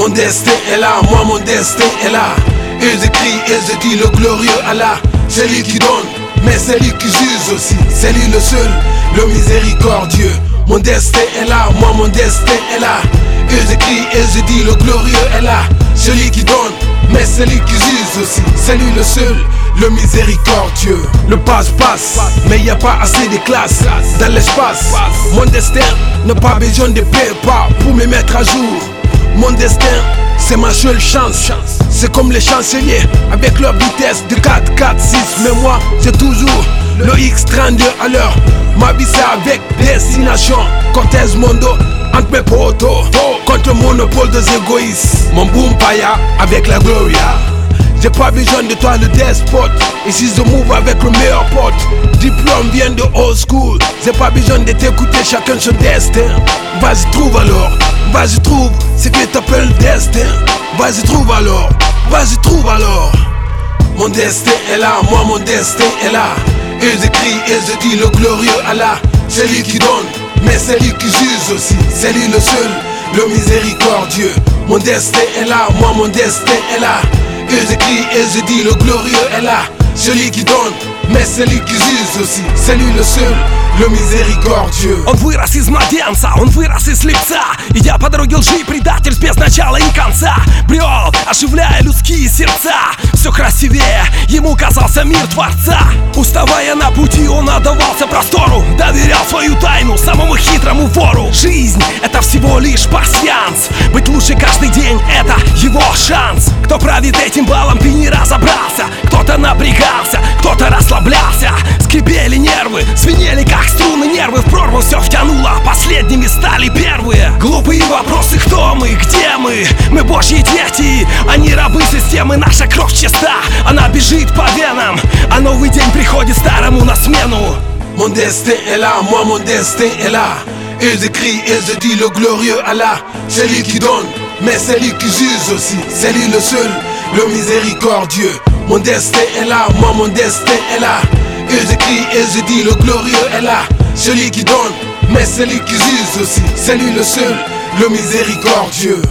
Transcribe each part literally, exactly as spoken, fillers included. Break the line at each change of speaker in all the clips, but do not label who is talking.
Mon destin est là, moi mon destin est là. Ils écrient, ils disent le glorieux Allah. C'est lui qui donne, mais c'est lui qui juge aussi. C'est lui le seul, le miséricordieux. Mon destin est là, moi mon destin est là. Ils écrient, ils disent le glorieux Allah. C'est lui qui donne, mais c'est lui qui juge aussi. C'est lui le seul, le miséricordieux. Le passe passe, mais y a pas assez de classes dans l'espace. Mon destin n'a pas besoin de prépa pour me mettre à jour. Mon destin, c'est ma seule chance. C'est comme les chanceliers avec leur vitesse de quatre, quatre, six. Mais moi, c'est toujours le X trente-deux à l'heure. Ma vie c'est avec destination. Cortez Mondo entre mes potos, contre le monopole des égoïstes. Mon boom paya avec la Gloria. J'ai pas besoin de toi le despote. Ici je move avec le meilleur pote. Diplôme vient de old school. J'ai pas besoin de t'écouter, chacun son destin. Vas-y trouve alors, vas-y trouve ce que t'appelles destin. Vas-y trouve alors, vas-y trouve alors. Mon destin est là, moi mon destin est là. Ils écrient, ils disent le glorieux Allah. C'est lui qui donne, mais c'est lui qui juge aussi. C'est lui le seul, le miséricordieux. Mon destin est là, moi mon destin est là. Ils écrient, ils disent le glorieux est là. Celui qui donne, mais c'est lui qui juge aussi. C'est lui le seul, le miséricordieux.
Он вырос из младенца, он вырос из слепца, идя по дороге лжи и предатель без начала и конца. Брел, оживляя людские сердца. Все красивее, ему казался мир Творца. Уставая на пути, он отдавался простору. Доверял свою тайну самому хитрому вору. Жизнь — это всего лишь пасьянс. Быть лучше каждый день — это его шанс. Кто правит этим балом, ты не разобрался. Кто-то напрягался, кто-то расслаблялся. Скрипели нервы, звенели как струны нервы. В прорву все втянуло, последними стали первые. Глупые вопросы: кто мы, где мы? Мы божьи дети, а не рабы системы. Наша кровь чиста, она бежит по венам, а новый день приходит старому на смену.
Mon destin est là, moi mon destin est là. Ils écrient, ils disent le glorieux Allah. C'est lui qui donne, mais c'est lui qui juge aussi. C'est lui le seul, le miséricordieux. Mon destin est là, moi mon destin est là. Ils écrient, ils disent le glorieux est là. Celui qui donne, mais c'est lui qui juge aussi. C'est lui le seul, le miséricordieux.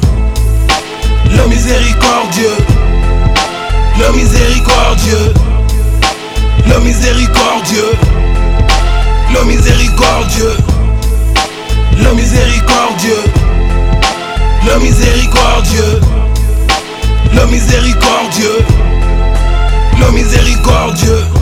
Le miséricordieux. Le miséricordieux. Le miséricordieux. Le miséricordieux. Le miséricordieux. Le miséricordieux. Le miséricordieux. Le miséricordieux.